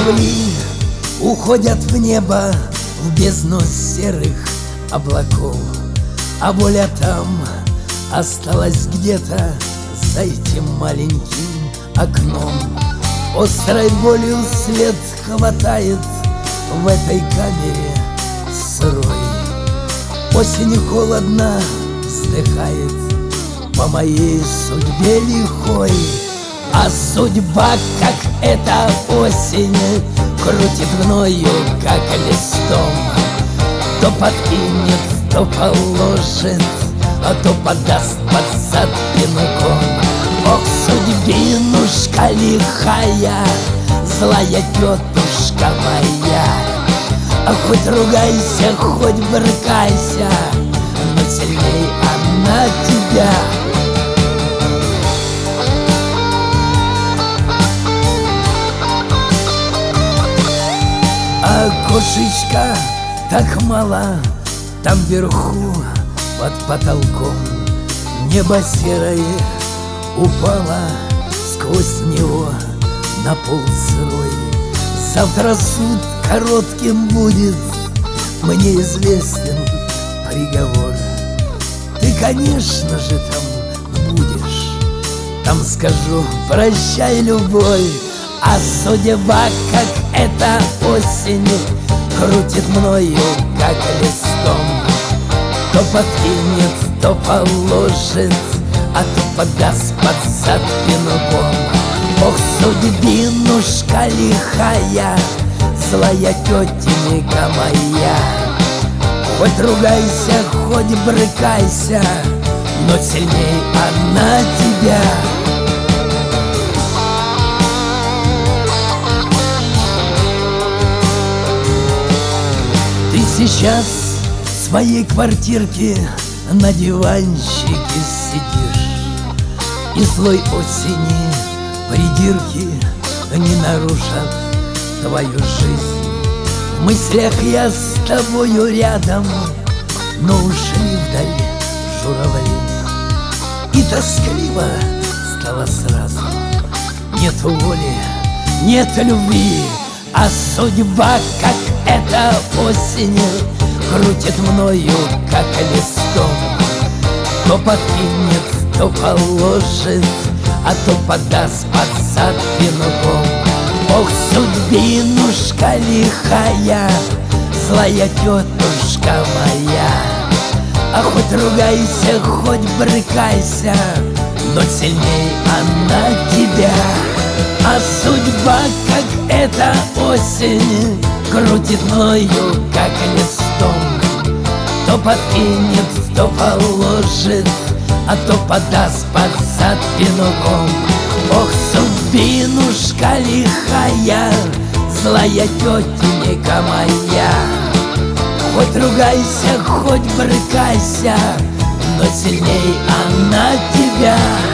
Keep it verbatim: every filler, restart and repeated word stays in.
Журавли уходят в небо, в бездну серых облаков, а воля там осталась где-то за этим маленьким окном. Острой болью свет хватает в этой камере сырой. Осень холодно вздыхает по моей судьбе лихой. А судьба, как эта осень, крутит мною, как листом. То подкинет, то положит, а то подаст под зад пинком. Ох, судьбинушка лихая, злая тетушка моя, а хоть ругайся, хоть брыкайся, но сильней она тебя. Окошечко так мало, там вверху под потолком. Небо серое упало сквозь него на пол сырой. Завтра суд коротким будет, мне известен приговор. Ты, конечно же, там будешь, там скажу прощай, любовь. А судьба, как эта осень, крутит мною, как листом. То подкинет, то положит, а то подаст под зад пинком. Ох, судьбинушка лихая, злая тетенька моя, хоть ругайся, хоть брыкайся, но сильней она тебя. Ты сейчас в своей квартирке на диванчике сидишь, и слой осени придирки не нарушат твою жизнь. В мыслях я с тобою рядом, но ушли вдаль журавли, и тоскливо стало сразу. Нет воли, нет любви, а судьба, как эта осень, крутит мною, как листом. То подкинет, то положит, а то подаст под зад пинком. Ох, судьбинушка лихая, злая тетушка моя, а хоть ругайся, хоть брыкайся, но сильней она тебя. А судьба, как эта осень, крутит мною, как листом. То подкинет, то положит, а то подаст под зад пинком. Ох, судьбинушка лихая, злая тетенька моя, хоть ругайся, хоть брыкайся, но сильней она тебя.